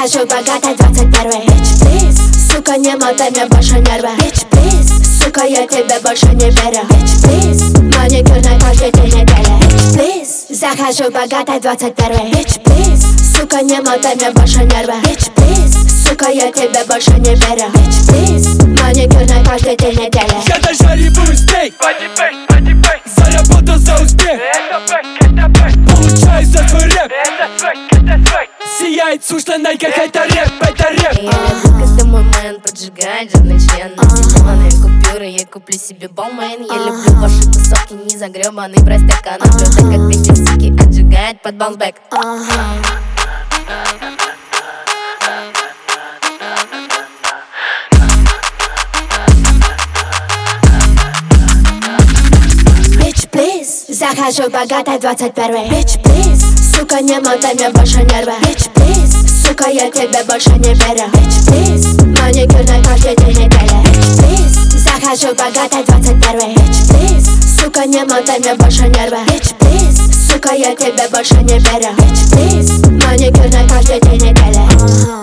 Захожу богатой 21-й. Bitch, please. Сука, не мотай мне больше нервы. Bitch, please. Сука, я тебе больше не верю. Bitch, please. Маникюр на каждый день недели. Bitch, please. Захожу богатой 21-й. Bitch, please. Сука, не мотай мне больше нервы. Bitch, please. Сука, я тебе больше не верю. Bitch, please. Маникюр на каждый день недели. Я дожариваю стейк, заработал за успех. Получаю за твой рэп. Сияет сушь-то найка, это рэп, это рэп. Я люблю, когда мой мэн поджигает жирный член. На зеленые купюры я куплю себе бомбейн. Я люблю ваши тусовки, не загребанный брать стакан. Блюдо, как ветер, суки, отжигает под баунсбэк. Bitch, please. Захожу богатой 21-й. Bitch, please. Сука, не мотай мне больше нервы. Bitch, please. Сука, я тебе больше не верю. Bitch, please. Маникюр на каждый день недели. Bitch, please. Захожу богатой 21-й. Bitch, please. Сука, не мотай мне больше нервы. Bitch, please. Сука, я тебе больше не верю. Bitch, please. Маникюр на каждый день недели.